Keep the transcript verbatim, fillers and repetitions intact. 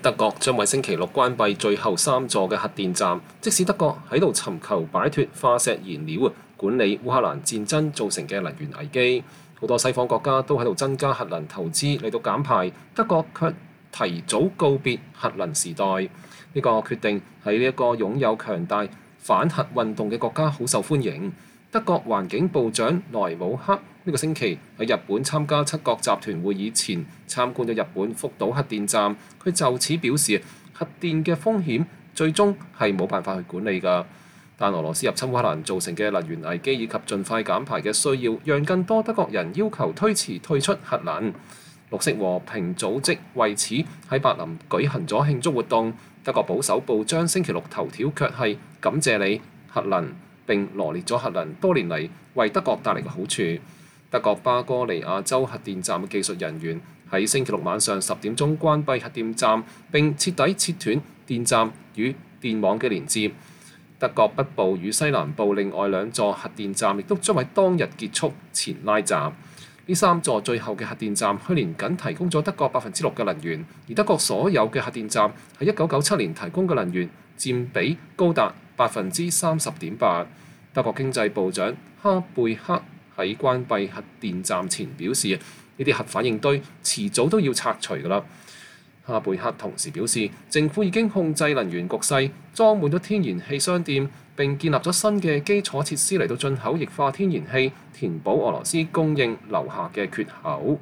德國將喺星期六關閉最後三座嘅核電站，即使德國喺度尋求擺脱化石燃料，管理烏克蘭戰爭造成嘅能源危機。好多西方國家都喺度增加核能投資嚟到減排，德國卻提早告別核能時代。呢個決定喺呢一個擁有強大反核運動嘅國家好受歡迎。德國環境部長萊姆克呢個星期喺日本參加七國集團會議前參觀咗日本福島核電站，佢就此表示核電嘅風險最終係冇辦法去管理㗎。但俄羅斯入侵烏克蘭造成嘅能源危機以及盡快減排嘅需要，讓更多德國人要求推遲退出核能。綠色和平組織為此喺柏林舉行咗慶祝活動。德國保守報章星期六頭條卻係感謝你核能，並羅列咗核能多年嚟為德國帶嚟嘅好處。德國巴哥尼亞州核電站嘅技術人員喺星期六晚上十點鐘關閉核電站，並徹底切斷電站與電網嘅連接。德國北部與西南部另外兩座核電站亦都將喺當日結束前拉閘。呢三座最後嘅核電站去年僅提供咗德國百分之六嘅能源，而德國所有嘅核電站喺一九九七年提供嘅能源佔比高達百分之三十點八。德國經濟部長哈貝克喺關閉核電站前表示，呢啲核反應堆遲早都要拆除㗎啦。哈貝克同時表示，政府已經控制能源局勢，裝滿咗天然氣商店，並建立咗新嘅基礎設施嚟到進口液化天然氣，填補俄羅斯供應留下嘅缺口。